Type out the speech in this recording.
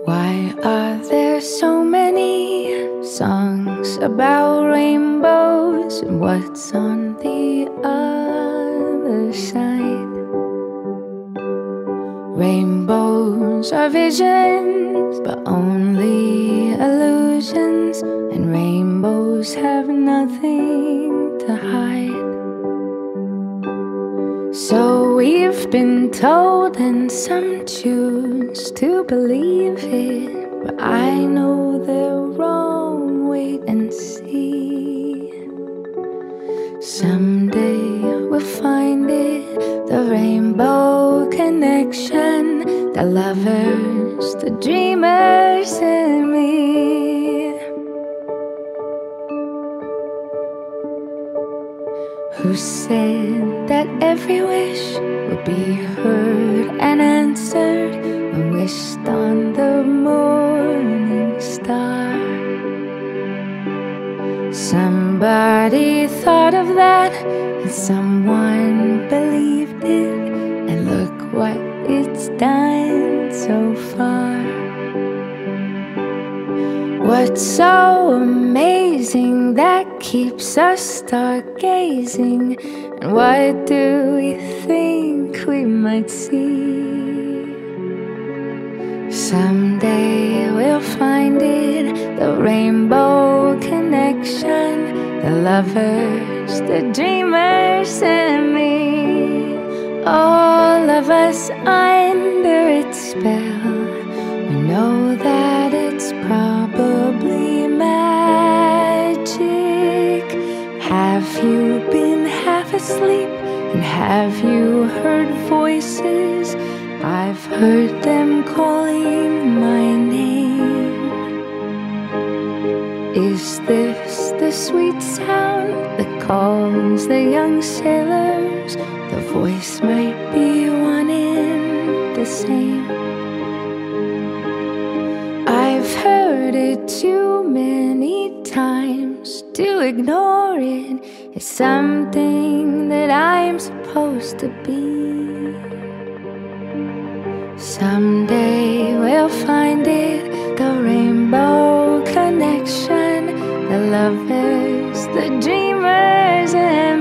Why are there so many songs about rainbows and what's on the other side? Rainbows are visions, but only illusions, and rainbows have nothing to hide. So we've been told, and some choose to believe it, but I know they're wrong. Wait and see. Someday we'll find it, the rainbow connection, the lovers, the dreamers, and me. Who said that every wish would be heard and answered when wished on the morning star? Somebody thought of that, and someone believed it, and look what it's done so far. What's so amazing that keeps us stargazing, and what do we think we might see? Someday we'll find it, the rainbow connection, the lovers, the dreamers, and me. All of us under its spell, we know that it's probably magic. Have you been half asleep, and have you heard voices? I've heard them calling my name. Is this the sweet sound that calls the young sailors? The voice might be one and the same. I've heard it too many times to ignore it. It's something that I'm supposed to be. Someday we'll find it, the rainbow connection, the lovers, the dreamers, and